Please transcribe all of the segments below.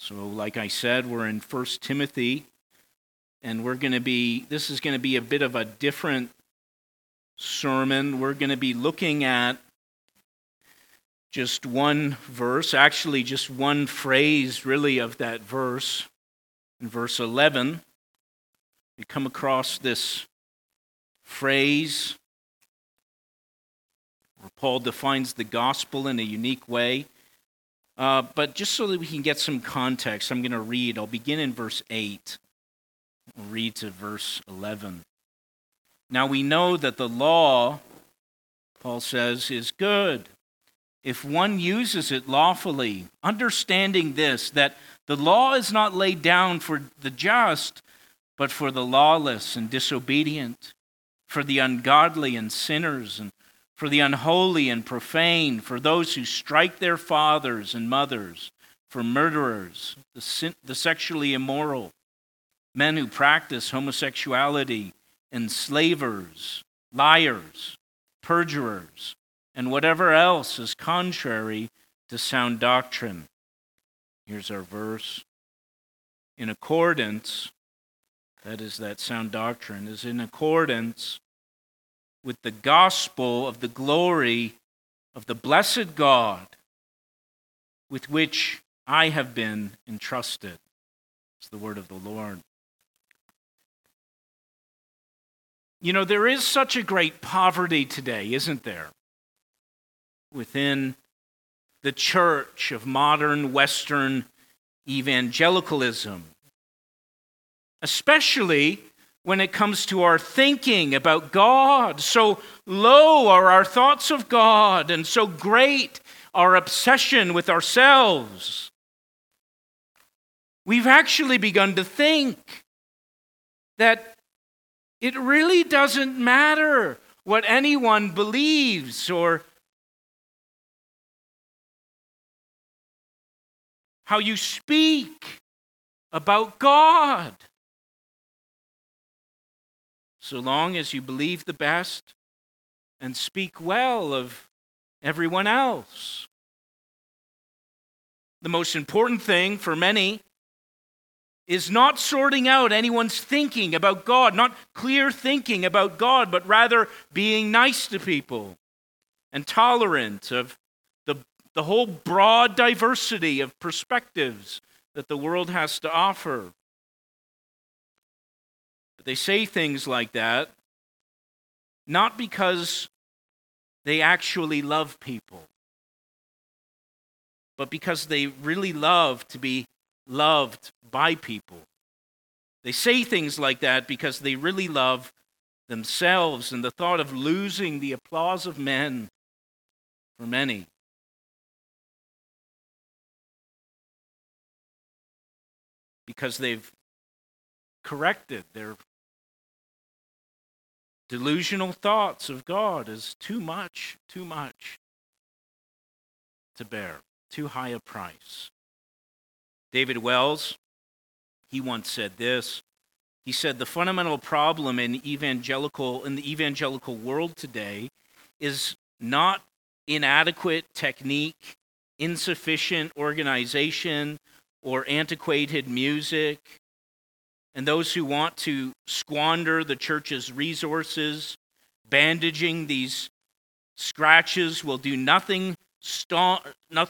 So like I said, we're in 1 Timothy, and this is going to be a bit of a different sermon. We're going to be looking at just one verse, actually just one phrase really of that verse. In verse 11, we come across this phrase where Paul defines the gospel in a unique way. But just so that we can get some context, I'm going to read. I'll begin in verse 8. I'll read to verse 11. Now we know that the law, Paul says, is good if one uses it lawfully, understanding this, that the law is not laid down for the just, but for the lawless and disobedient, for the ungodly and sinners, and for the unholy and profane, for those who strike their fathers and mothers, for murderers, the sexually immoral, men who practice homosexuality, enslavers, liars, perjurers, and whatever else is contrary to sound doctrine. Here's our verse. In accordance, that is that sound doctrine, is in accordance with the gospel of the glory of the blessed God with which I have been entrusted. It's the word of the Lord. You know, there is such a great poverty today, isn't there? Within the church of modern Western evangelicalism, especially when it comes to our thinking about God. So low are our thoughts of God, and so great our obsession with ourselves. We've actually begun to think that it really doesn't matter what anyone believes or how you speak about God, so long as you believe the best and speak well of everyone else. The most important thing for many is not sorting out anyone's thinking about God, not clear thinking about God, but rather being nice to people and tolerant of the whole broad diversity of perspectives that the world has to offer. But they say things like that not because they actually love people, but because they really love to be loved by people. They say things like that because they really love themselves, and the thought of losing the applause of men for many. Because they've corrected their delusional thoughts of God as too much to bear, too high a price. David Wells, he once said this. He said, the fundamental problem in the evangelical world today is not inadequate technique, insufficient organization, or antiquated music, and those who want to squander the church's resources, bandaging these scratches will do nothing to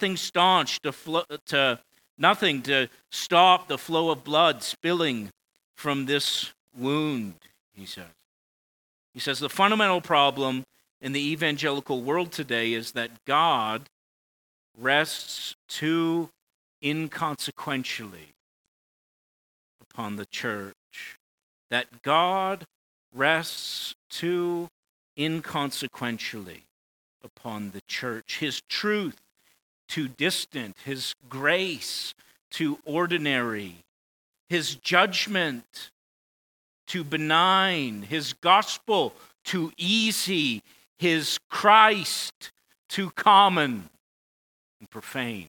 stop the flow of blood spilling from this wound, he says. He says the fundamental problem in the evangelical world today is that God rests too inconsequentially upon the church. That God rests too inconsequentially upon the church. His truth too distant, his grace too ordinary, his judgment too benign, his gospel too easy, his Christ too common and profane.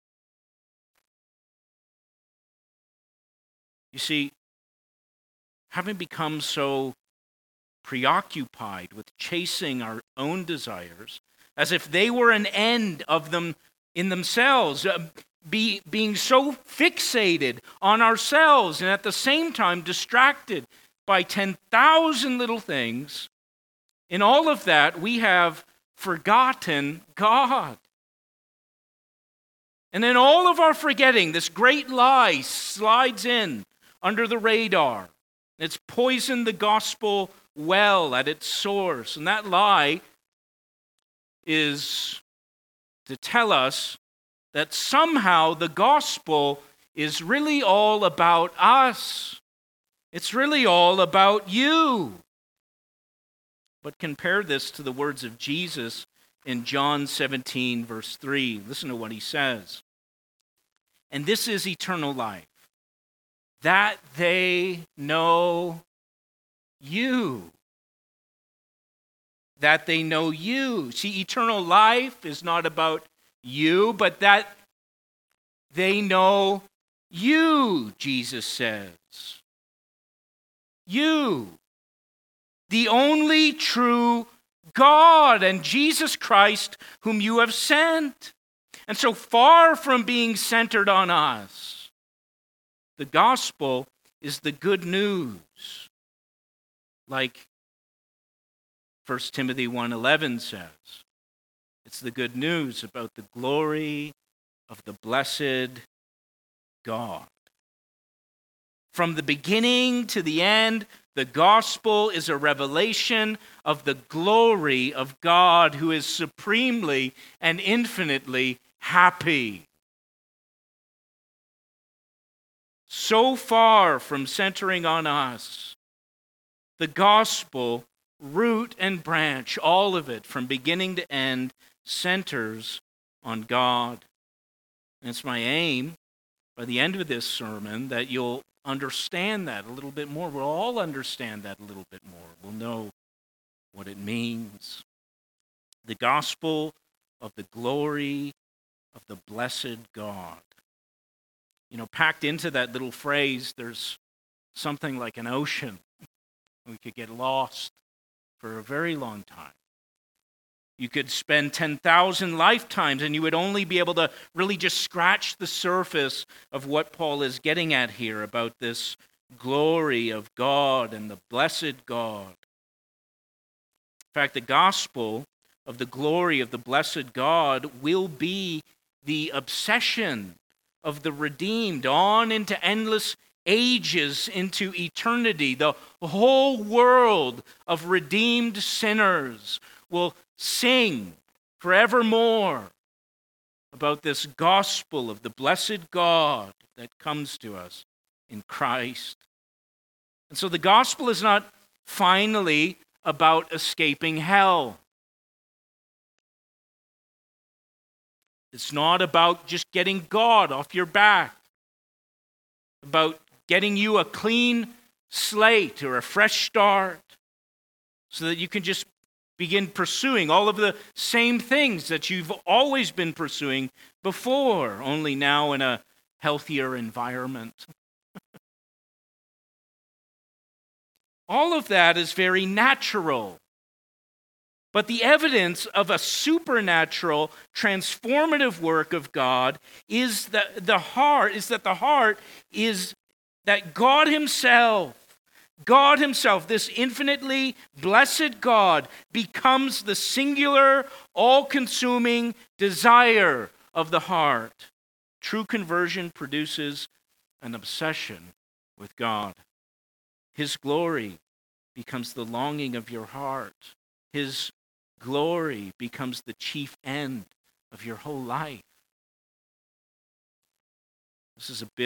You see, having become so preoccupied with chasing our own desires, as if they were an end of them in themselves, being so fixated on ourselves and at the same time distracted by 10,000 little things. In all of that, we have forgotten God. And in all of our forgetting, this great lie slides in under the radar. It's poisoned the gospel well at its source. And that lie is to tell us that somehow the gospel is really all about us. It's really all about you. But compare this to the words of Jesus in John 17, verse 3. Listen to what he says. And this is eternal life, that they know you. That they know you. See, eternal life is not about you, but that they know you, Jesus says. You, the only true God and Jesus Christ whom you have sent. And so far from being centered on us, the gospel is the good news. Like 1 Timothy 1:11 says, it's the good news about the glory of the blessed God. From the beginning to the end, the gospel is a revelation of the glory of God, who is supremely and infinitely happy. So far from centering on us, the gospel, root and branch, all of it from beginning to end, centers on God. And it's my aim by the end of this sermon that you'll understand that a little bit more. We'll all understand that a little bit more. We'll know what it means. The gospel of the glory of the blessed God. You know, packed into that little phrase, there's something like an ocean. We could get lost for a very long time. You could spend 10,000 lifetimes and you would only be able to really just scratch the surface of what Paul is getting at here about this glory of God and the blessed God. In fact, the gospel of the glory of the blessed God will be the obsession of the redeemed on into endless ages, into eternity. The whole world of redeemed sinners will sing forevermore about this gospel of the blessed God that comes to us in Christ. And so the gospel is not finally about escaping hell. It's not about just getting God off your back, about getting you a clean slate or a fresh start so that you can just begin pursuing all of the same things that you've always been pursuing before, only now in a healthier environment. All of that is very natural. But the evidence of a supernatural, transformative work of God is that the heart is that God Himself, this infinitely blessed God, becomes the singular, all-consuming desire of the heart. True conversion produces an obsession with God. His glory becomes the longing of your heart. His glory becomes the chief end of your whole life. This is it's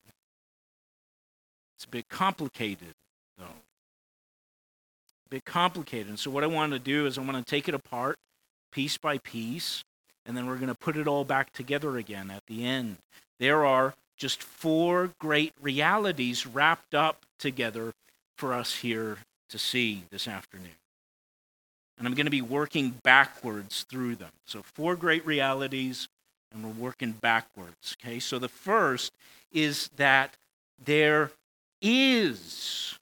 a bit complicated, though. A bit complicated. And so what I want to do is I want to take it apart piece by piece, and then we're going to put it all back together again at the end. There are just 4 great realities wrapped up together for us here to see this afternoon. And I'm going to be working backwards through them. So 4 great realities, and we're working backwards. Okay, so the first is that there is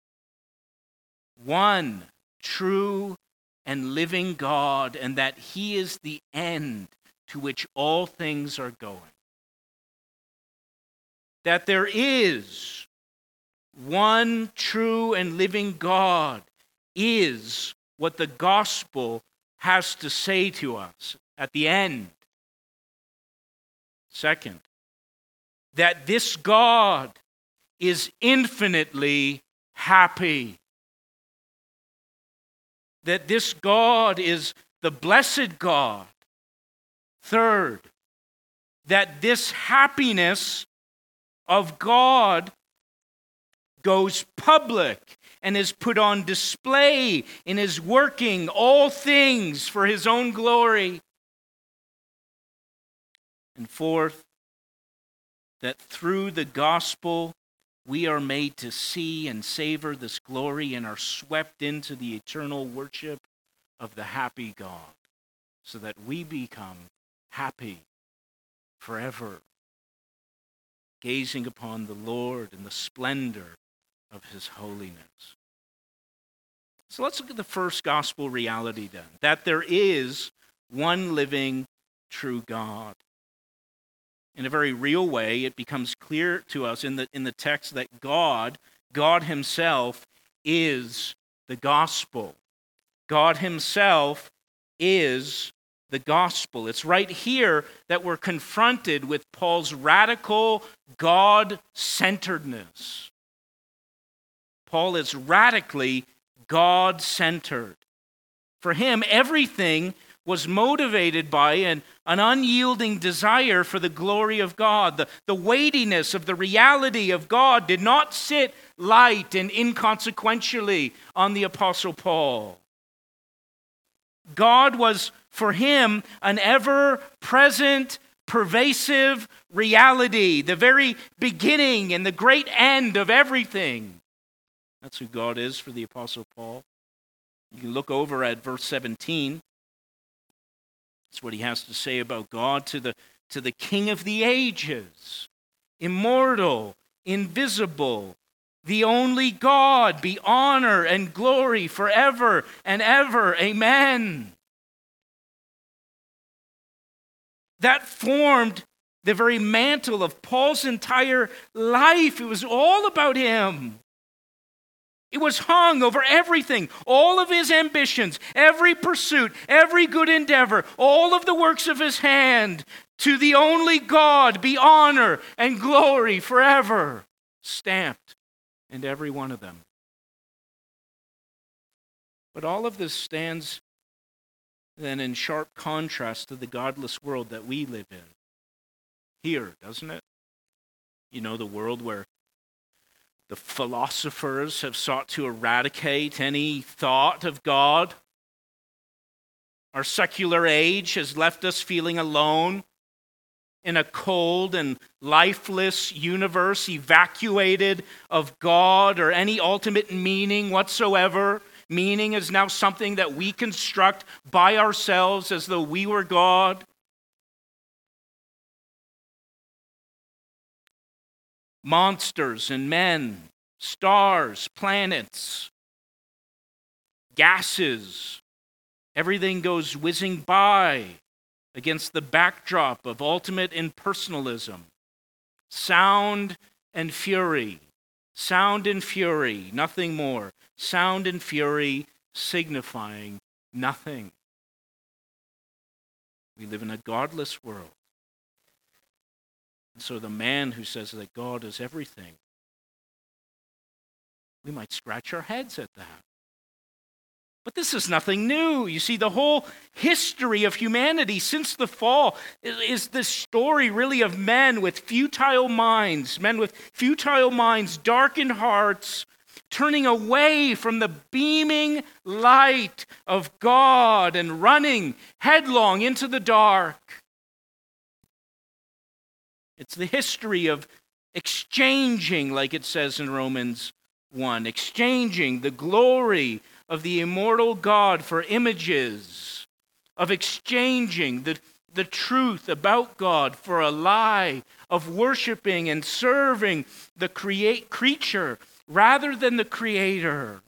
one true and living God, and that He is the end to which all things are going. that there is one true and living God is what the gospel has to say to us at the end. Second, that this God is infinitely happy. That this God is the blessed God. Third, that this happiness of God goes public and is put on display in his working all things for his own glory. And fourth, that through the gospel we are made to see and savor this glory and are swept into the eternal worship of the happy God, so that we become happy forever, gazing upon the Lord and the splendor of his holiness. So let's look at the first gospel reality then, that there is one living, true God. In a very real way, it becomes clear to us in the text that God himself is the gospel. God himself is the gospel. It's right here that we're confronted with Paul's radical God-centeredness. Paul is radically God-centered. For him, everything was motivated by an unyielding desire for the glory of God. The weightiness of the reality of God did not sit light and inconsequentially on the Apostle Paul. God was, for him, an ever-present, pervasive reality, the very beginning and the great end of everything. That's who God is for the Apostle Paul. You can look over at verse 17. That's what he has to say about God to the King of the ages, immortal, invisible, the only God, be honor and glory forever and ever. Amen. That formed the very mantle of Paul's entire life. It was all about him. It was hung over everything, all of his ambitions, every pursuit, every good endeavor, all of the works of his hand. To the only God be honor and glory forever. Stamped in every one of them. But all of this stands then in sharp contrast to the godless world that we live in. Here, doesn't it? You know, the world where the philosophers have sought to eradicate any thought of God. Our secular age has left us feeling alone in a cold and lifeless universe, evacuated of God or any ultimate meaning whatsoever. Meaning is now something that we construct by ourselves as though we were God. Monsters and men, stars, planets, gases, everything goes whizzing by against the backdrop of ultimate impersonalism. Sound and fury, nothing more. Sound and fury signifying nothing. We live in a godless world. And so the man who says that God is everything, we might scratch our heads at that. But this is nothing new. You see, the whole history of humanity since the fall is the story really of men with futile minds, darkened hearts, turning away from the beaming light of God and running headlong into the dark. It's the history of exchanging, like it says in Romans 1, exchanging the glory of the immortal God for images, of exchanging the truth about God for a lie, of worshiping and serving the creature rather than the Creator.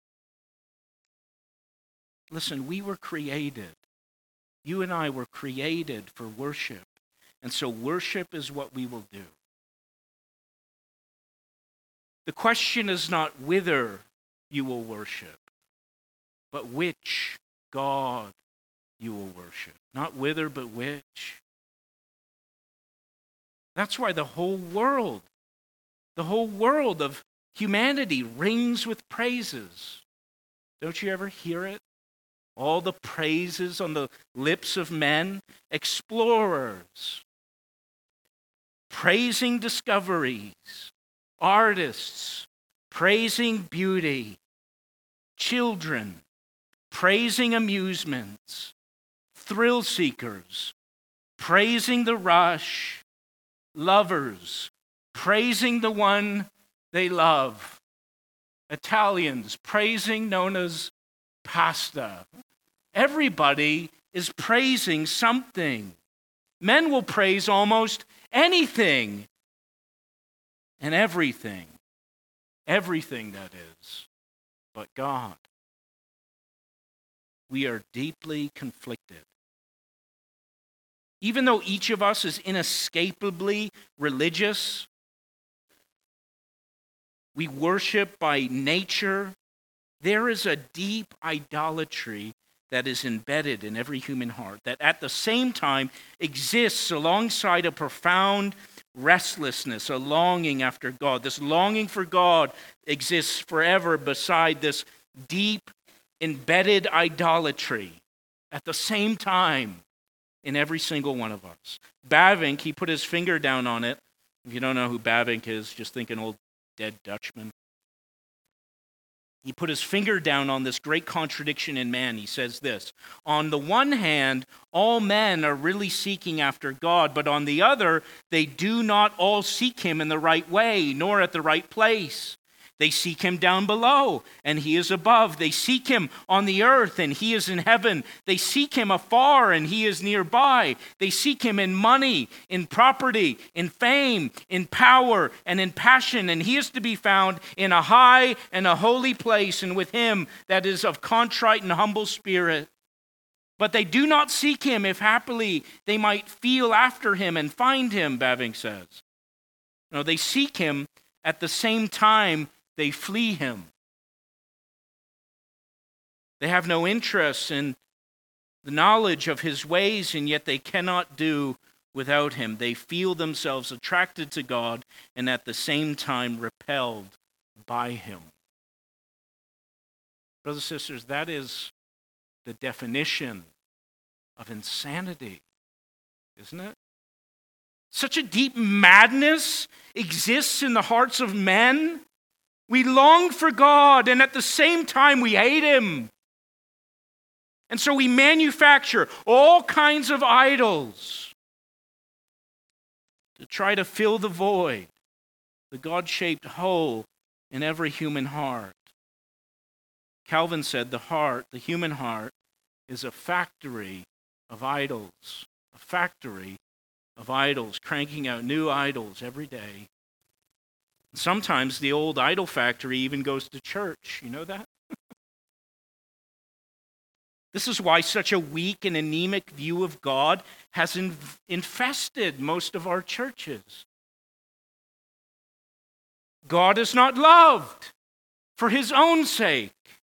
Listen, we were created. You and I were created for worship. And so worship is what we will do. The question is not whither you will worship, but which God you will worship. Not whither, but which. That's why the whole world of humanity rings with praises. Don't you ever hear it? All the praises on the lips of men, explorers, praising discoveries, artists, praising beauty, children, praising amusements, thrill seekers, praising the rush, lovers, praising the one they love, Italians, praising Nona's pasta. Everybody is praising something. Men will praise almost anything and everything that is, but God. We are deeply conflicted. Even though each of us is inescapably religious, we worship by nature, there is a deep idolatry that is embedded in every human heart that at the same time exists alongside a profound restlessness, a longing after God. This longing for God exists forever beside this deep embedded idolatry at the same time in every single one of us. Bavinck, he put his finger down on it. If you don't know who Bavinck is, just think an old dead Dutchman. He put his finger down on this great contradiction in man. He says this: on the one hand, all men are really seeking after God, but on the other, they do not all seek him in the right way, nor at the right place. They seek him down below, and he is above. They seek him on the earth, and he is in heaven. They seek him afar, and he is nearby. They seek him in money, in property, in fame, in power, and in passion, and he is to be found in a high and a holy place, and with him that is of contrite and humble spirit. But they do not seek him if happily they might feel after him and find him, Bavinck says. No, they seek him at the same time they flee him. They have no interest in the knowledge of his ways, and yet they cannot do without him. They feel themselves attracted to God and at the same time repelled by him. Brothers and sisters, that is the definition of insanity, isn't it? Such a deep madness exists in the hearts of men. We long for God, and at the same time we hate him. And so we manufacture all kinds of idols to try to fill the void, the God-shaped hole in every human heart. Calvin said the human heart, is a factory of idols, a factory of idols, cranking out new idols every day. Sometimes the old idol factory even goes to church. You know that? This is why such a weak and anemic view of God has infested most of our churches. God is not loved for his own sake.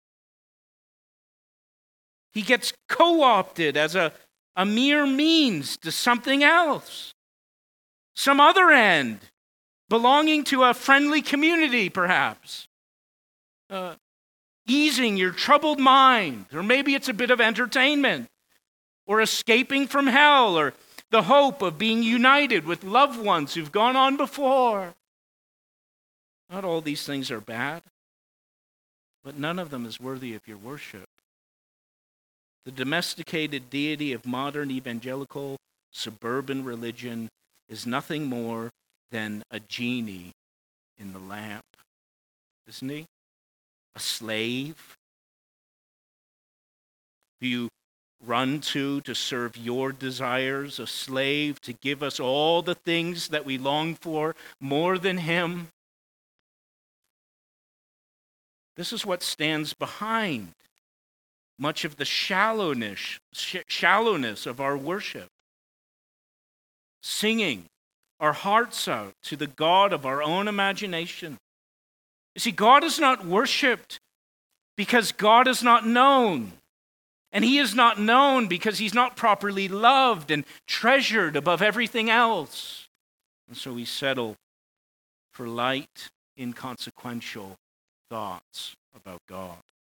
He gets co-opted as a mere means to something else, some other end, belonging to a friendly community, perhaps. Easing your troubled mind, or maybe it's a bit of entertainment, or escaping from hell, or the hope of being united with loved ones who've gone on before. Not all these things are bad, but none of them is worthy of your worship. The domesticated deity of modern evangelical suburban religion is nothing more than a genie in the lamp, isn't he? A slave who you run to serve your desires, a slave to give us all the things that we long for more than him. This is what stands behind much of the shallowness of our worship. Singing our hearts out to the God of our own imagination. You see, God is not worshipped because God is not known. And he is not known because he's not properly loved and treasured above everything else. And so we settle for light, inconsequential thoughts about God.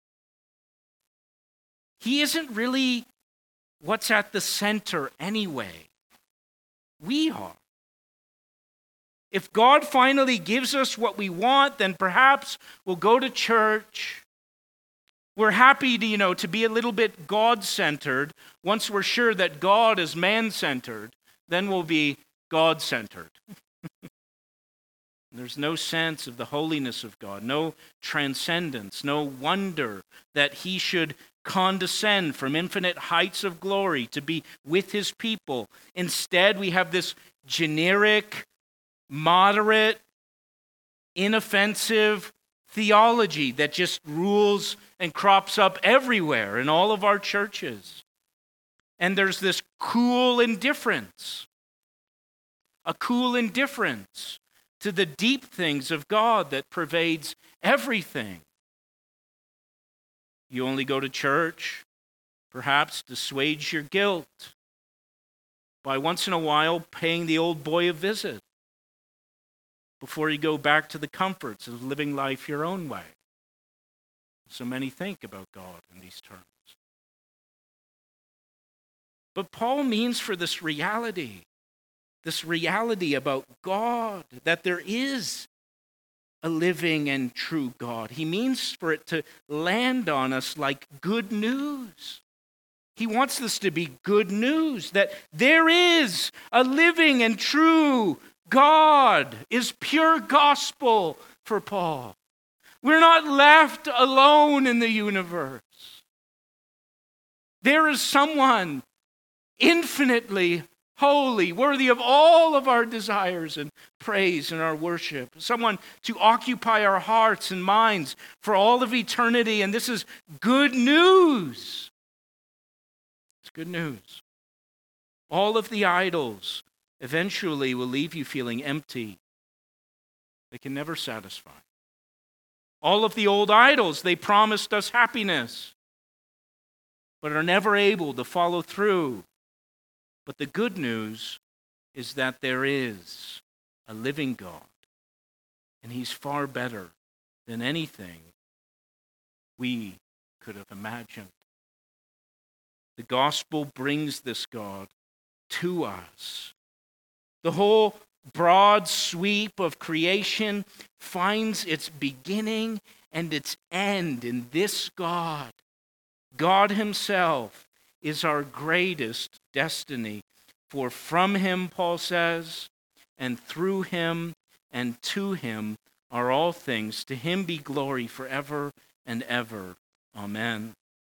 He isn't really what's at the center anyway. We are. If God finally gives us what we want, then perhaps we'll go to church. We're happy to be a little bit God-centered. Once we're sure that God is man-centered, then we'll be God-centered. There's no sense of the holiness of God, no transcendence, no wonder that he should condescend from infinite heights of glory to be with his people. Instead, we have this generic, moderate, inoffensive theology that just rules and crops up everywhere in all of our churches. And there's this cool indifference, a cool indifference to the deep things of God that pervades everything. You only go to church, perhaps to assuage your guilt, by once in a while paying the old boy a visit before you go back to the comforts of living life your own way. So many think about God in these terms. But Paul means for this reality about God, that there is a living and true God. He means for it to land on us like good news. He wants this to be good news, that there is a living and true God, is pure gospel for Paul. We're not left alone in the universe. There is someone infinitely holy, worthy of all of our desires and praise and our worship. Someone to occupy our hearts and minds for all of eternity. And this is good news. It's good news. All of the idols eventually will leave you feeling empty. They can never satisfy. All of the old idols, they promised us happiness, but are never able to follow through. But the good news is that there is a living God, and he's far better than anything we could have imagined. The gospel brings this God to us. The whole broad sweep of creation finds its beginning and its end in this God. God himself is our greatest destiny. For from him, Paul says, and through him and to him are all things. To him be glory forever and ever. Amen.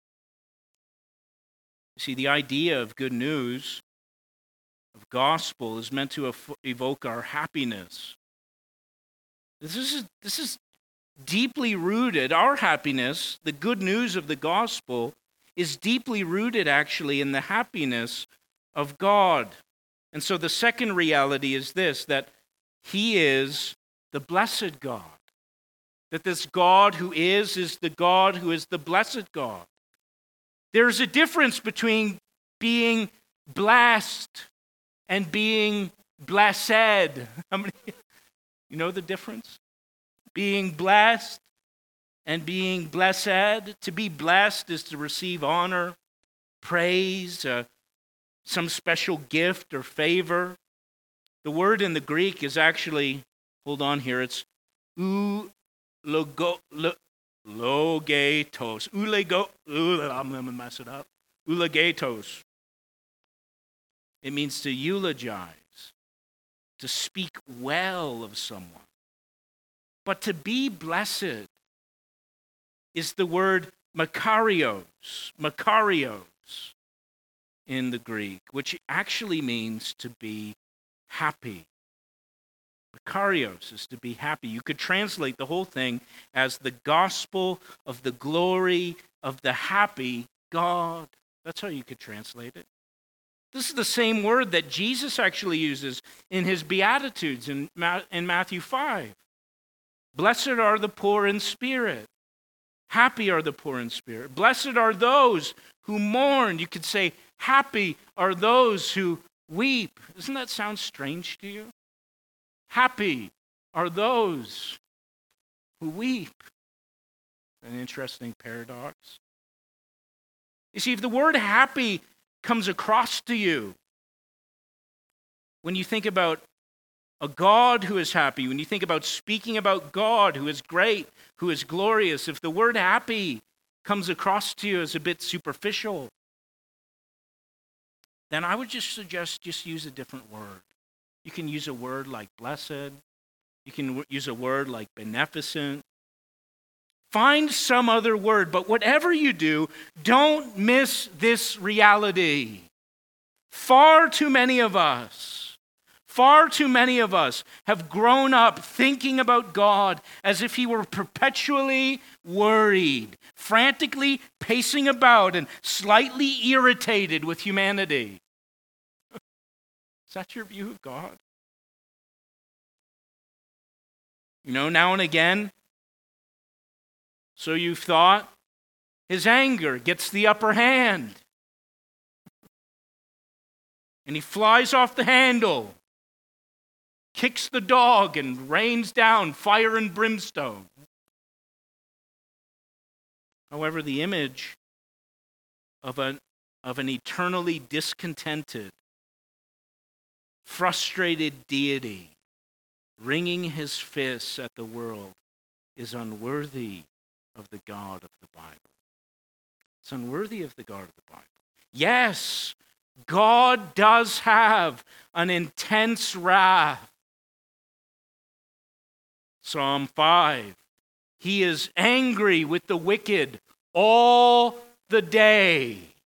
See, the idea of good news, of gospel, is meant to evoke our happiness. This is deeply rooted. Our happiness, the good news of the gospel, is deeply rooted actually in the happiness of God. And so the second reality is this, that he is the blessed God. That this God who is the God who is the blessed God. There's a difference between being blessed and being blessed. How many, you know the difference? Being blessed and being blessed. To be blessed is to receive honor, praise, some special gift or favor. The word in the Greek is actually, hold on here, it's logetos. I'm going to mess it up. Eulogetos. It means to eulogize, to speak well of someone. But to be blessed is the word makarios in the Greek, which actually means to be happy. Makarios is to be happy. You could translate the whole thing as the gospel of the glory of the happy God. That's how you could translate it. This is the same word that Jesus actually uses in his Beatitudes in Matthew 5. Blessed are the poor in spirit. Happy are the poor in spirit. Blessed are those who mourn. You could say, happy are those who weep. Doesn't that sound strange to you? Happy are those who weep. An interesting paradox. You see, if the word happy comes across to you, when you think about a God who is happy, when you think about speaking about God who is great, who is glorious, if the word happy comes across to you as a bit superficial, then I would just suggest just use a different word. You can use a word like blessed. You can use a word like beneficent. Find some other word, but whatever you do, don't miss this reality. Far too many of us have grown up thinking about God as if he were perpetually worried, frantically pacing about and slightly irritated with humanity. Is that your view of God? You know, now and again, so you've thought, his anger gets the upper hand. And he flies off the handle, kicks the dog, and rains down fire and brimstone. However, the image of an eternally discontented, frustrated deity wringing his fists at the world is unworthy of the God of the Bible. It's unworthy of the God of the Bible. Yes, God does have an intense wrath. Psalm 5. He is angry with the wicked all the day.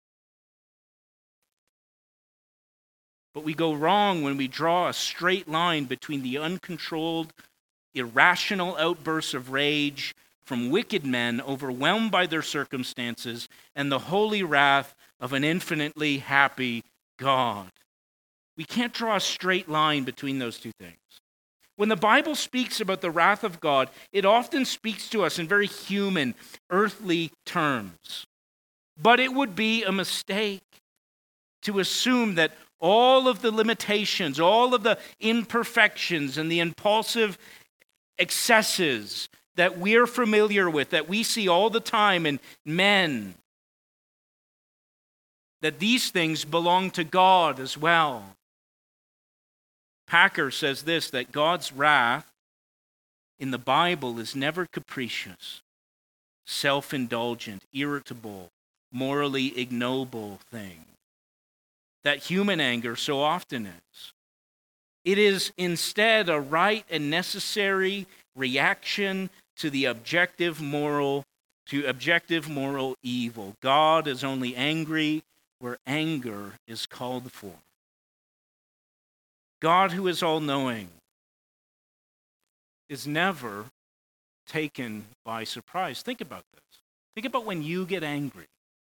But we go wrong when we draw a straight line between the uncontrolled, irrational outbursts of rage from wicked men overwhelmed by their circumstances and the holy wrath of an infinitely happy God. We can't draw a straight line between those two things. When the Bible speaks about the wrath of God, it often speaks to us in very human, earthly terms. But it would be a mistake to assume that all of the limitations, all of the imperfections and the impulsive excesses that we're familiar with, that we see all the time in men, that these things belong to God as well. Packer says this, that God's wrath in the Bible is never capricious, self-indulgent, irritable, morally ignoble thing that human anger so often is. It is instead a right and necessary reaction to the objective moral evil. God is only angry where anger is called for. God, who is all-knowing, is never taken by surprise. Think about this. Think about when you get angry.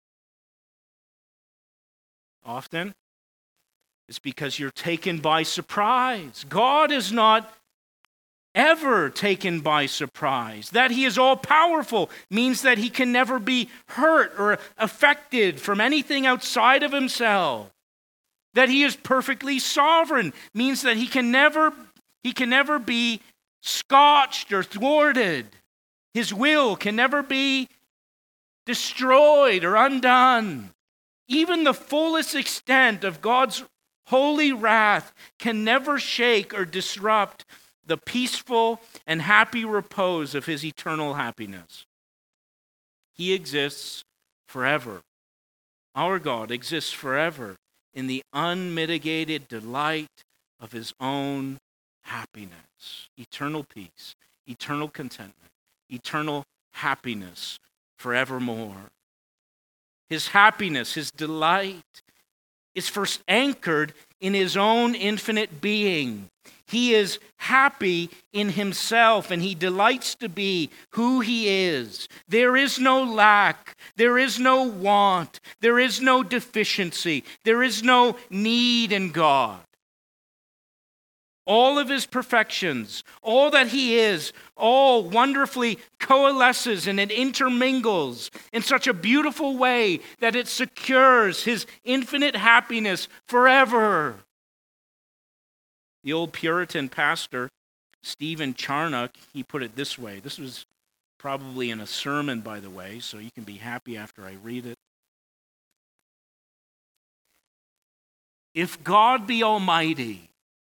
Often, it's because you're taken by surprise. God is not ever taken by surprise. That he is all-powerful means that he can never be hurt or affected from anything outside of himself. That he is perfectly sovereign means that he can never be scotched or thwarted. His will can never be destroyed or undone. Even the fullest extent of God's holy wrath can never shake or disrupt the peaceful and happy repose of his eternal happiness. He exists forever. Our God exists forever in the unmitigated delight of his own happiness, eternal peace, eternal contentment, eternal happiness forevermore. His happiness, his delight is first anchored in his own infinite being. He is happy in himself, and he delights to be who he is. There is no lack. There is no want. There is no deficiency. There is no need in God. All of his perfections, all that he is, all wonderfully coalesces and it intermingles in such a beautiful way that it secures his infinite happiness forever. The old Puritan pastor, Stephen Charnock, he put it this way. This was probably in a sermon, by the way, so you can be happy after I read it. If God be almighty,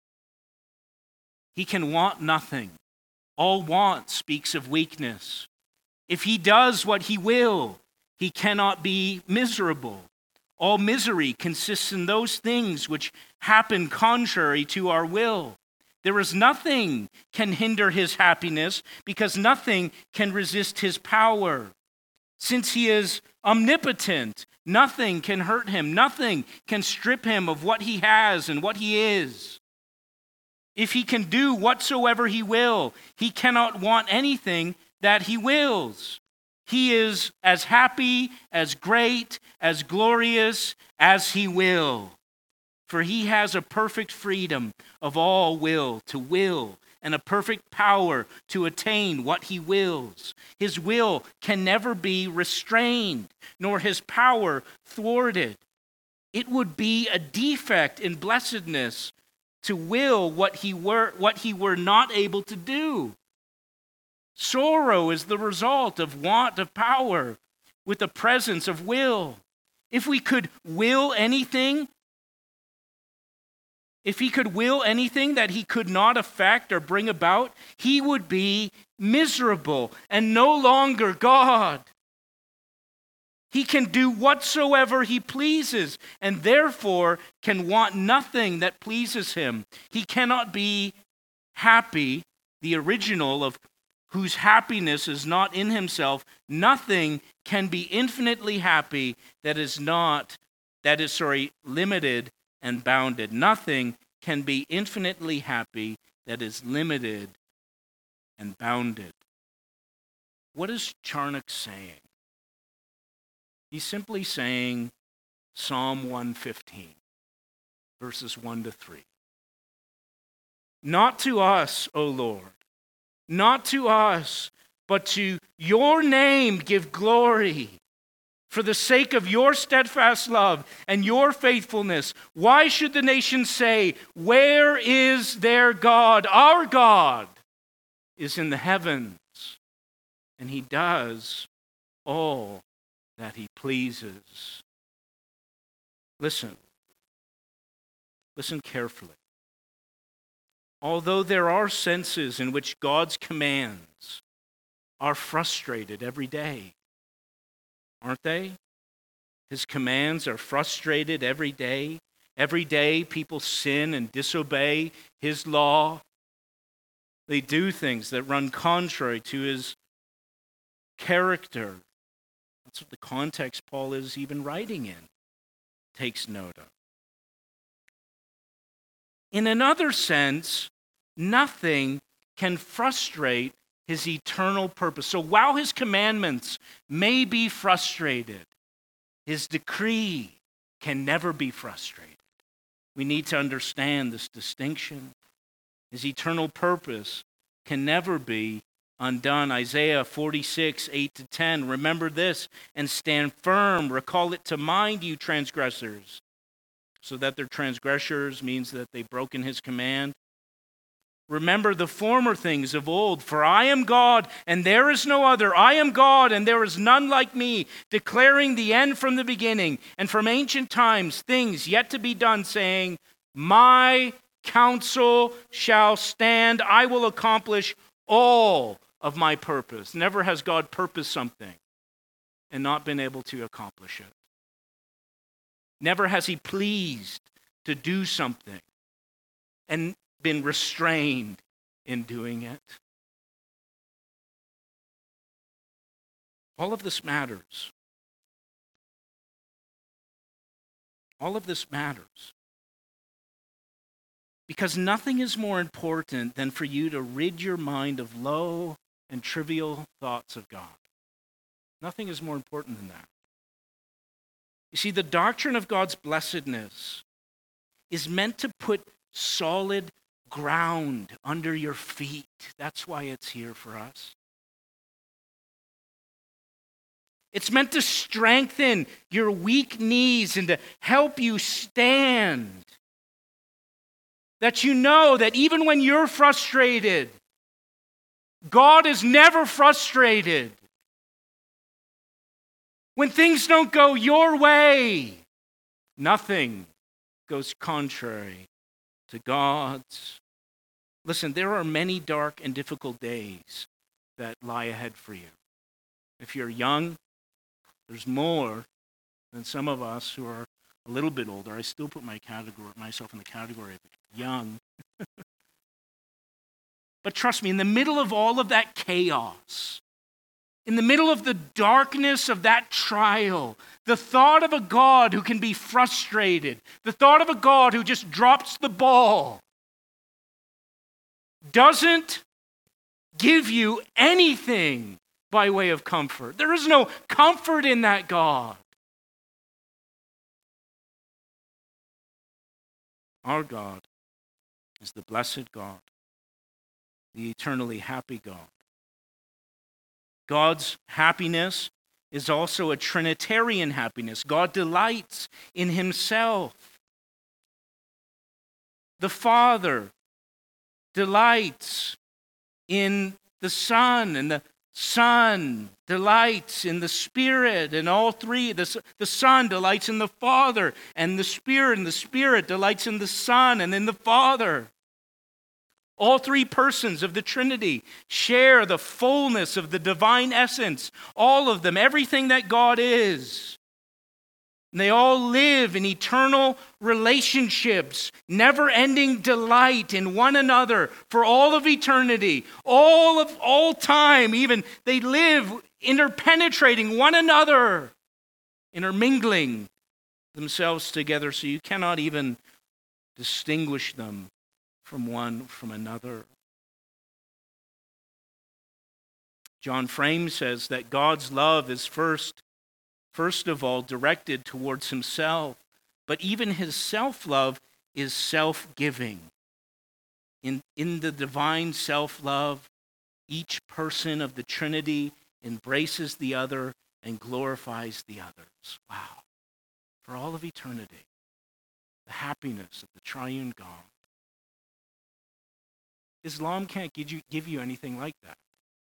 he can want nothing. All want speaks of weakness. If he does what he will, he cannot be miserable. All misery consists in those things which happen contrary to our will. There is nothing can hinder his happiness because nothing can resist his power. Since he is omnipotent, nothing can hurt him. Nothing can strip him of what he has and what he is. If he can do whatsoever he will, he cannot want anything that he wills. He is as happy, as great, as glorious as he will. For he has a perfect freedom of all will to will, and a perfect power to attain what he wills. His will can never be restrained, nor his power thwarted. It would be a defect in blessedness to will what he were not able to do. Sorrow is the result of want of power with the presence of will. If we could will anything, if he could will anything that he could not affect or bring about, he would be miserable and no longer God. He can do whatsoever he pleases, and therefore can want nothing that pleases him. He cannot be happy, the original of whose happiness is not in himself. Nothing can be infinitely happy that is limited and bounded. Nothing can be infinitely happy that is limited and bounded. What is Charnock saying? He's simply saying Psalm 115, verses 1 to 3. Not to us, O Lord, not to us, but to your name give glory. For the sake of your steadfast love and your faithfulness, why should the nations say, where is their God? Our God is in the heavens, and he does all that he pleases. Listen carefully. Although there are senses in which God's commands are frustrated every day, aren't they? His commands are frustrated every day. Every day people sin and disobey his law. They do things that run contrary to his character. That's what the context Paul is even writing in takes note of. In another sense, nothing can frustrate his eternal purpose. So while his commandments may be frustrated, his decree can never be frustrated. We need to understand this distinction. His eternal purpose can never be undone. Isaiah 46, 8-10. Remember this and stand firm. Recall it to mind, you transgressors. So that they're transgressors means that they've broken his command. Remember the former things of old, for I am God, and there is no other. I am God, and there is none like me, declaring the end from the beginning, and from ancient times things yet to be done, saying, my counsel shall stand. I will accomplish all of my purpose. Never has God purposed something and not been able to accomplish it. Never has he pleased to do something and been restrained in doing it. All of this matters. All of this matters. Because nothing is more important than for you to rid your mind of low and trivial thoughts of God. Nothing is more important than that. You see, the doctrine of God's blessedness is meant to put solid, ground under your feet. That's why it's here for us. It's meant to strengthen your weak knees and to help you stand. That you know that even when you're frustrated, God is never frustrated. When things don't go your way, nothing goes contrary to God's. Listen, there are many dark and difficult days that lie ahead for you. If you're young, there's more than some of us who are a little bit older. I still put myself in the category of young. But trust me, in the middle of all of that chaos, in the middle of the darkness of that trial, the thought of a God who can be frustrated, the thought of a God who just drops the ball, doesn't give you anything by way of comfort. There is no comfort in that God. Our God is the blessed God, the eternally happy God. God's happiness is also a Trinitarian happiness. God delights in himself. The Father delights in the Son, and the Son delights in the Spirit, and all three, the Son delights in the Father, and the Spirit delights in the Son and in the Father. All three persons of the Trinity share the fullness of the divine essence, all of them, everything that God is. And they all live in eternal relationships, never-ending delight in one another for all of eternity, all time. Even they live interpenetrating one another, intermingling themselves together, so you cannot even distinguish them from one from another. John Frame says that God's love is first of all directed towards himself, but even his self-love is self-giving. In the divine self-love, each person of the Trinity embraces the other and glorifies the others. Wow. For all of eternity, the happiness of the triune God. Islam can't give you anything like that.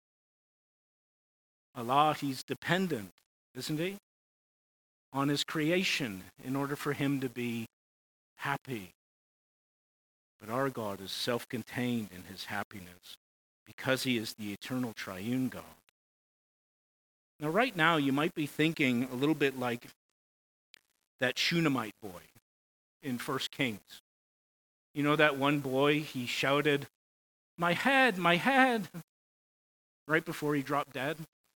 Allah, he's dependent, isn't he, on his creation in order for him to be happy. But our God is self-contained in his happiness because he is the eternal triune God. Now, right now, you might be thinking a little bit like that Shunammite boy in 1 Kings. You know that one boy, he shouted, my head, right before he dropped dead?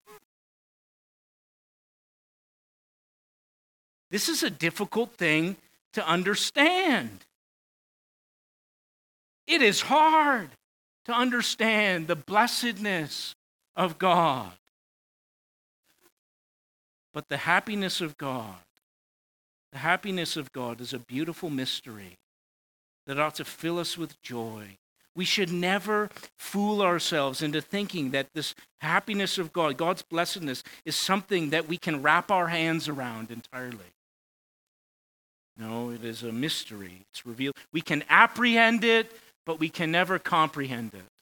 This is a difficult thing to understand. It is hard to understand the blessedness of God. But the happiness of God is a beautiful mystery that ought to fill us with joy. We should never fool ourselves into thinking that this happiness of God, God's blessedness, is something that we can wrap our hands around entirely. No, it is a mystery. It's revealed. We can apprehend it, but we can never comprehend it.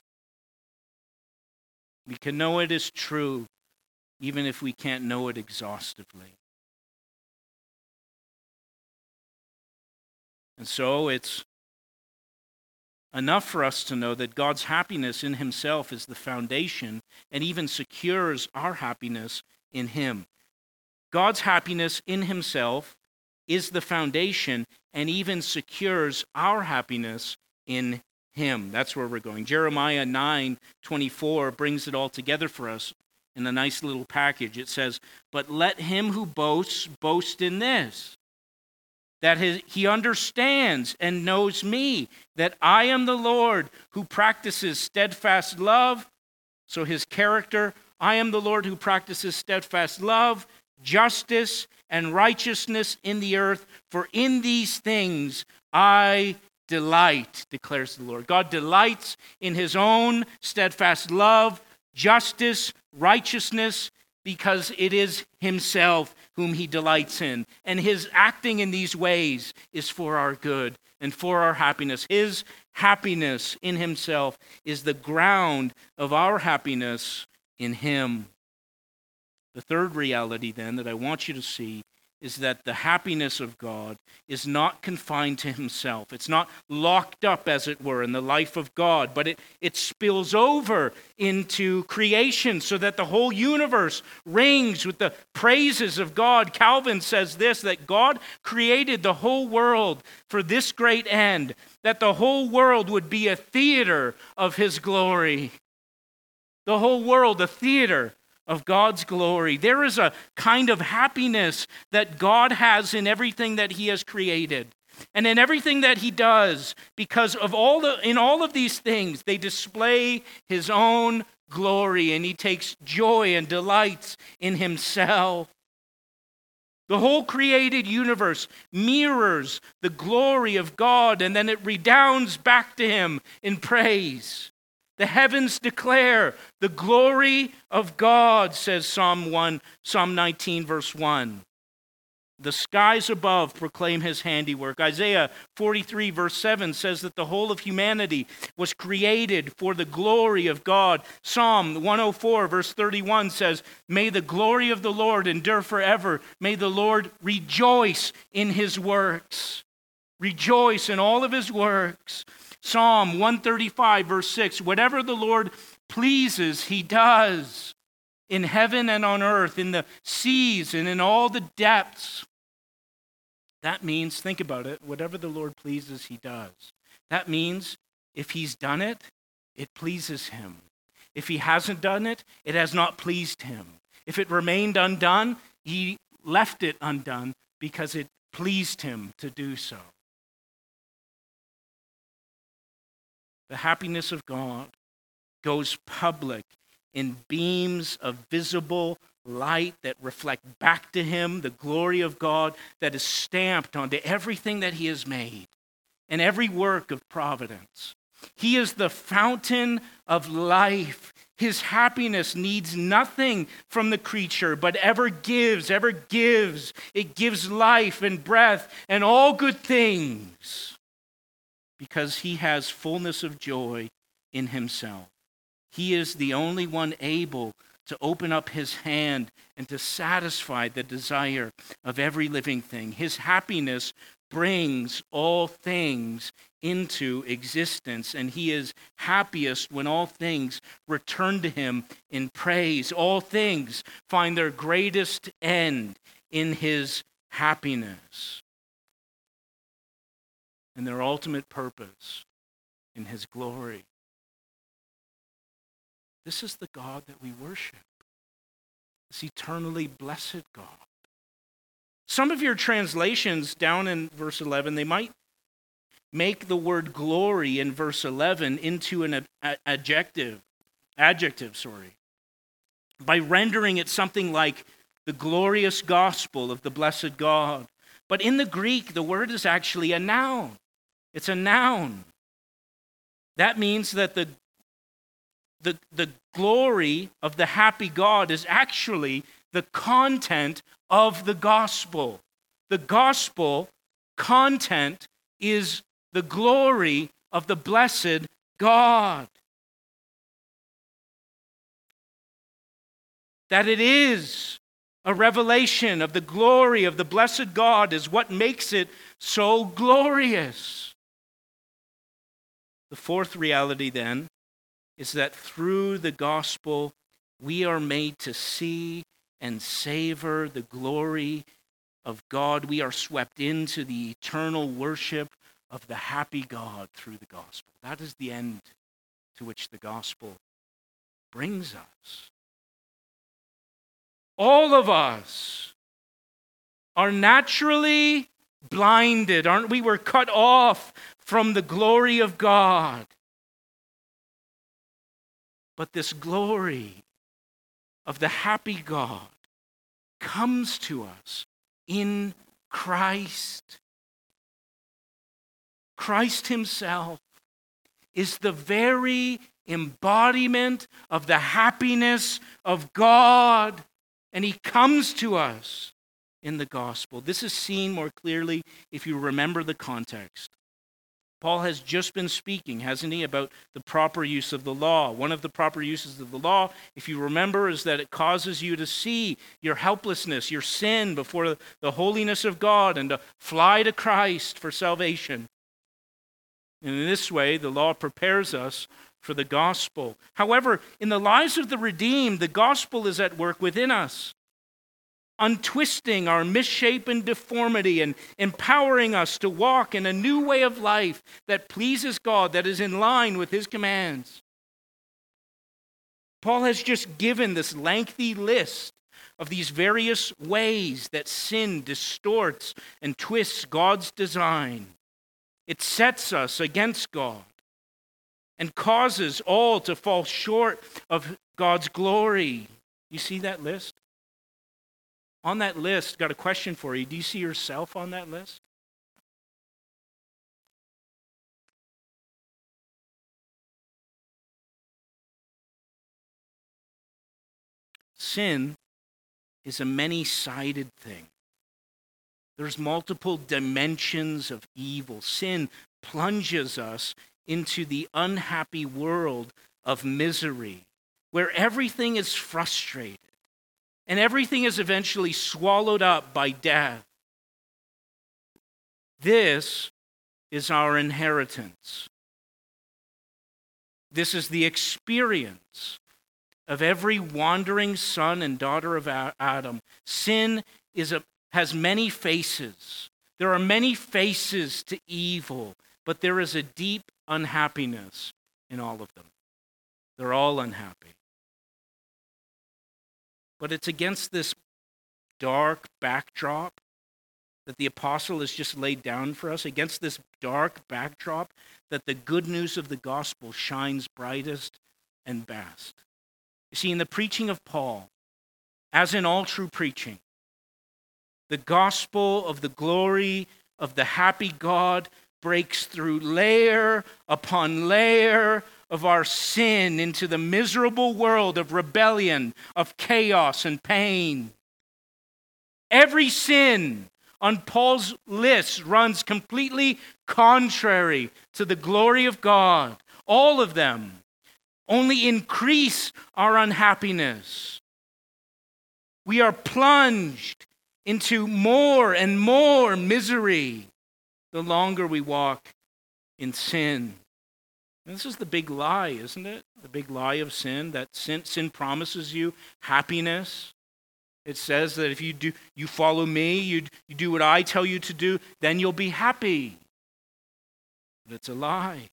We can know it is true, even if we can't know it exhaustively. And so it's enough for us to know that God's happiness in himself is the foundation and even secures our happiness in him. God's happiness in himself is the foundation and even secures our happiness in him. That's where we're going. Jeremiah 9:24 brings it all together for us in a nice little package. It says, but let him who boasts boast in this, that he understands and knows me, that I am the Lord who practices steadfast love. So his character, I am the Lord who practices steadfast love, justice, and righteousness in the earth, for in these things I delight, declares the Lord. God delights in his own steadfast love, justice, righteousness, because it is himself whom he delights in. And his acting in these ways is for our good and for our happiness. His happiness in himself is the ground of our happiness in him. The third reality, then, that I want you to see is that the happiness of God is not confined to himself. It's not locked up, as it were, in the life of God, but it spills over into creation so that the whole universe rings with the praises of God. Calvin says this, that God created the whole world for this great end, that the whole world would be a theater of his glory. The whole world, a theater of God's glory. There is a kind of happiness that God has in everything that he has created and in everything that he does, because of in all of these things, they display his own glory, and he takes joy and delights in himself. The whole created universe mirrors the glory of God, and then it redounds back to him in praise. The heavens declare the glory of God, says Psalm 19, verse 1. The skies above proclaim his handiwork. Isaiah 43, verse 7 says that the whole of humanity was created for the glory of God. Psalm 104, verse 31 says, "May the glory of the Lord endure forever. May the Lord rejoice in his works." Rejoice in all of his works. Psalm 135, verse 6, "Whatever the Lord pleases, he does, in heaven and on earth, in the seas and in all the depths." That means, think about it, whatever the Lord pleases, he does. That means if he's done it, it pleases him. If he hasn't done it, it has not pleased him. If it remained undone, he left it undone because it pleased him to do so. The happiness of God goes public in beams of visible light that reflect back to him the glory of God that is stamped onto everything that he has made and every work of providence. He is the fountain of life. His happiness needs nothing from the creature, but ever gives. It gives life and breath and all good things, because he has fullness of joy in himself. He is the only one able to open up his hand and to satisfy the desire of every living thing. His happiness brings all things into existence, and he is happiest when all things return to him in praise. All things find their greatest end in his happiness and their ultimate purpose in his glory. This is the God that we worship, this eternally blessed God. Some of your translations down in verse 11, they might make the word glory in verse 11 into an adjective, by rendering it something like the glorious gospel of the blessed God. But in the Greek, the word is actually a noun. It's a noun. That means that the glory of the happy God is actually the content of the gospel. The gospel content is the glory of the blessed God. That it is a revelation of the glory of the blessed God is what makes it so glorious. The fourth reality, then, is that through the gospel, we are made to see and savor the glory of God. We are swept into the eternal worship of the happy God through the gospel. That is the end to which the gospel brings us. All of us are naturally blinded, aren't we? We're cut off from the glory of God. But this glory of the happy God comes to us in Christ. Christ himself is the very embodiment of the happiness of God. And he comes to us in the gospel. This is seen more clearly if you remember the context. Paul has just been speaking, hasn't he, about the proper use of the law. One of the proper uses of the law, if you remember, is that it causes you to see your helplessness, your sin before the holiness of God, and to fly to Christ for salvation. And in this way, the law prepares us for the gospel. However, in the lives of the redeemed, the gospel is at work within us, untwisting our misshapen deformity and empowering us to walk in a new way of life that pleases God, that is in line with his commands. Paul has just given this lengthy list of these various ways that sin distorts and twists God's design. It sets us against God and causes all to fall short of God's glory. You see that list? On that list, got a question for you. Do you see yourself on that list? Sin is a many-sided thing. There's multiple dimensions of evil. Sin plunges us into the unhappy world of misery, where everything is frustrated and everything is eventually swallowed up by death. This is our inheritance. This is the experience of every wandering son and daughter of Adam. Sin has many faces. There are many faces to evil, but there is a deep unhappiness in all of them. They're all unhappy. But it's against this dark backdrop that the apostle has just laid down for us, against this dark backdrop, that the good news of the gospel shines brightest and best. You see, in the preaching of Paul, as in all true preaching, the gospel of the glory of the happy God breaks through layer upon layer of our sin into the miserable world of rebellion, of chaos and pain. Every sin on Paul's list runs completely contrary to the glory of God. All of them only increase our unhappiness. We are plunged into more and more misery the longer we walk in sin. And this is the big lie, isn't it? The big lie of sin, that sin promises you happiness. It says that if you follow me, you do what I tell you to do, then you'll be happy. But it's a lie.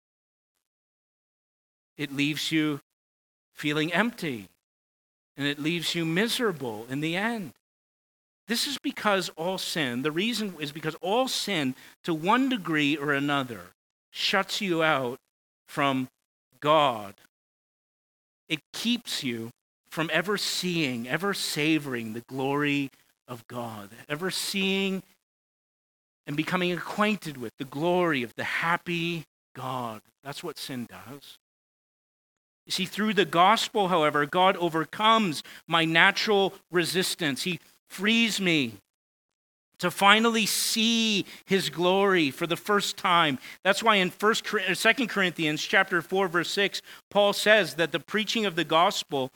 It leaves you feeling empty, and it leaves you miserable in the end. This is because all sin, the reason is because all sin, to one degree or another, shuts you out from God. It keeps you from ever seeing, ever savoring the glory of God, ever seeing and becoming acquainted with the glory of the happy God. That's what sin does. You see, through the gospel, however, God overcomes my natural resistance. He frees me to finally see his glory for the first time. That's why in 2 Corinthians chapter 4, verse 6, Paul says that in the preaching of the gospel,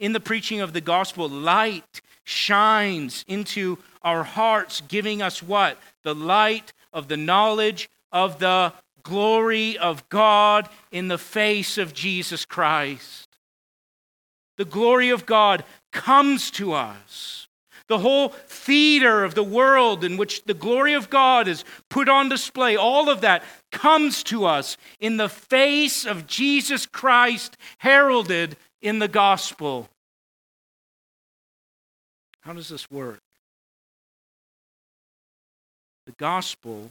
light shines into our hearts, giving us what? The light of the knowledge of the glory of God in the face of Jesus Christ. The glory of God comes to us. The whole theater of the world in which the glory of God is put on display, all of that comes to us in the face of Jesus Christ heralded in the gospel. How does this work? The gospel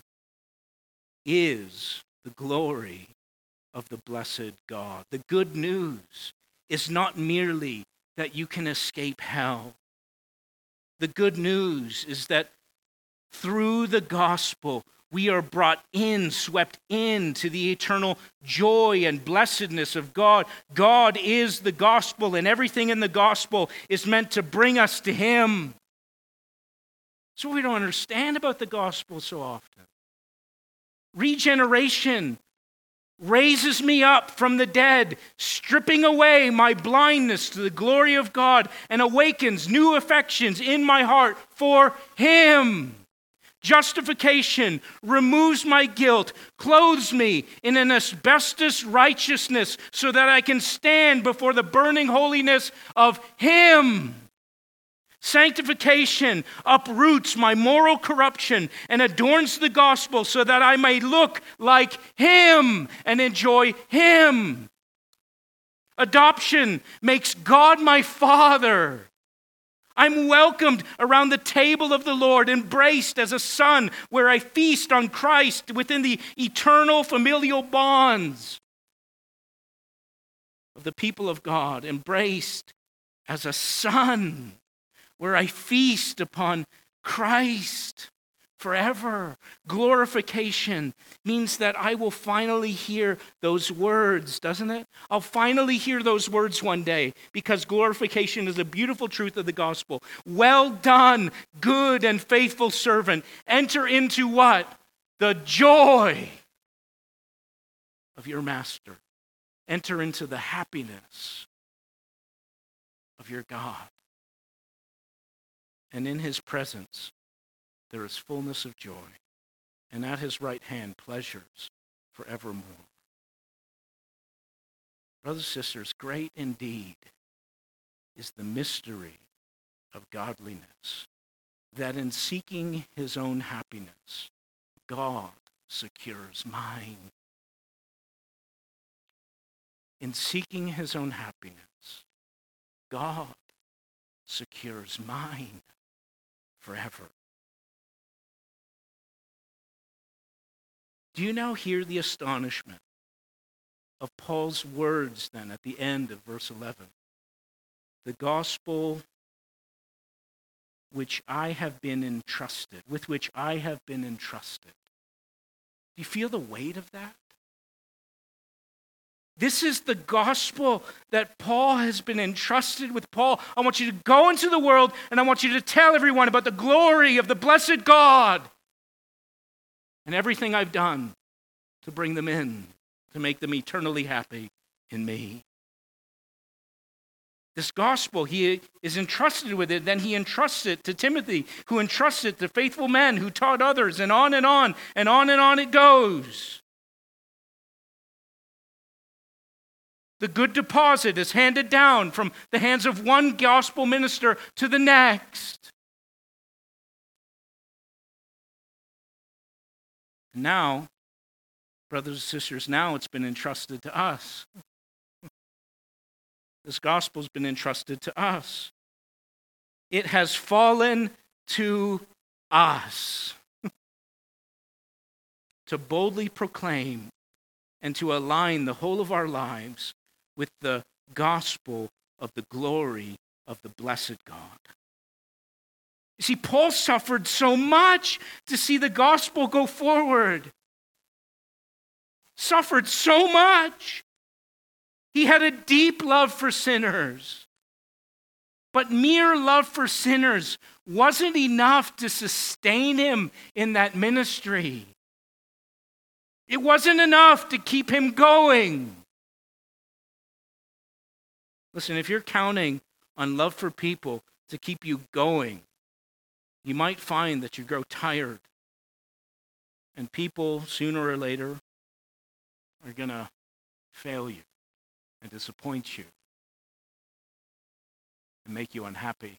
is the glory of the blessed God. The good news is not merely that you can escape hell. The good news is that through the gospel, We are brought in, swept into the eternal joy and blessedness of God. God is the gospel, and everything in the gospel is meant to bring us to him. So we don't understand about the gospel so often. Regeneration raises me up from the dead, stripping away my blindness to the glory of God, and awakens new affections in my heart for him. Justification removes my guilt, clothes me in an asbestos righteousness so that I can stand before the burning holiness of him. Sanctification uproots my moral corruption and adorns the gospel so that I may look like him and enjoy him. Adoption makes God my Father. I'm welcomed around the table of the Lord, embraced as a son, where I feast on Christ within the eternal familial bonds of the people of God, embraced as a son, where I feast upon Christ forever. Glorification means that I will finally hear those words, doesn't it? I'll finally hear those words one day, because glorification is a beautiful truth of the gospel. Well done, good and faithful servant. Enter into what? The joy of your master. Enter into the happiness of your God. And in his presence, there is fullness of joy, and at his right hand, pleasures forevermore. Brothers and sisters, great indeed is the mystery of godliness, that in seeking his own happiness, God secures mine. In seeking his own happiness, God secures mine forever. Do you now hear the astonishment of Paul's words then at the end of verse 11? The gospel which I have been entrusted, with which I have been entrusted. Do you feel the weight of that? This is the gospel that Paul has been entrusted with. Paul, I want you to go into the world and I want you to tell everyone about the glory of the blessed God and everything I've done to bring them in, to make them eternally happy in me. This gospel, he is entrusted with it. Then he entrusts it to Timothy, who entrusts it to faithful men who taught others, and on and on and on and on it goes. The good deposit is handed down from the hands of one gospel minister to the next. Now, brothers and sisters, now it's been entrusted to us. This gospel's been entrusted to us. It has fallen to us to boldly proclaim and to align the whole of our lives with the gospel of the glory of the blessed God. You see, Paul suffered so much to see the gospel go forward. Suffered so much. He had a deep love for sinners. But mere love for sinners wasn't enough to sustain him in that ministry. It wasn't enough to keep him going. Listen, if you're counting on love for people to keep you going, you might find that you grow tired. And people, sooner or later, are going to fail you and disappoint you and make you unhappy.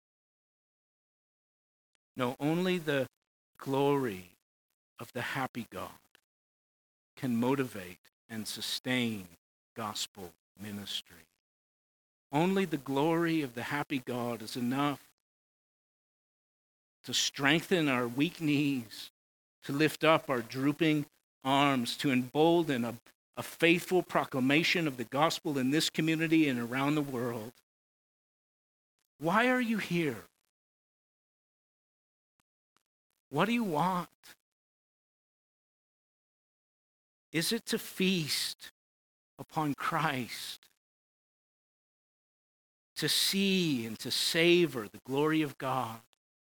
No, only the glory of the happy God can motivate and sustain gospel ministry. Only the glory of the happy God is enough to strengthen our weak knees, to lift up our drooping arms, to embolden a faithful proclamation of the gospel in this community and around the world. Why are you here? What do you want? Is it to feast upon Christ, to see and to savor the glory of God?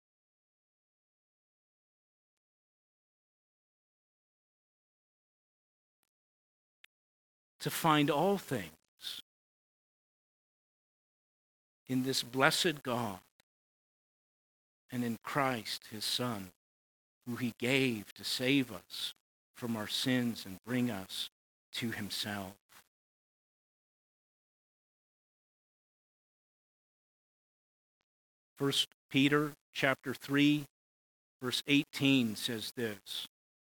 To find all things in this blessed God and in Christ, his Son, who he gave to save us from our sins and bring us to himself. First Peter chapter 3, verse 18 says this,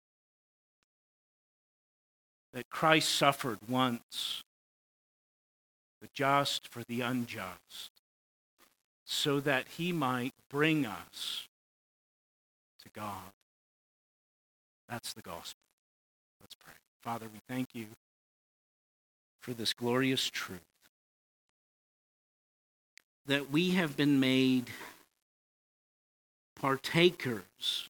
that Christ suffered once, the just for the unjust, so that he might bring us to God. That's the gospel. Let's pray. Father, we thank you for this glorious truth, that we have been made partakers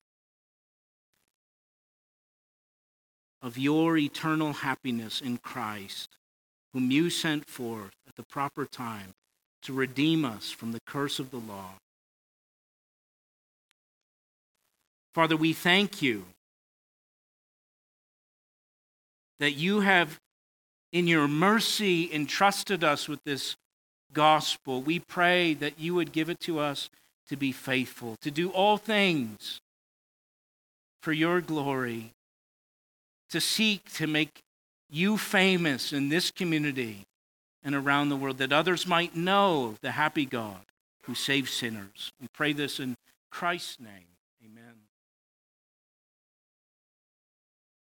of your eternal happiness in Christ, whom you sent forth at the proper time to redeem us from the curse of the law. Father, we thank you that you have, in your mercy, entrusted us with this gospel. We pray that you would give it to us to be faithful, to do all things for your glory, to seek to make you famous in this community and around the world, that others might know the happy God who saves sinners. We pray this in Christ's name.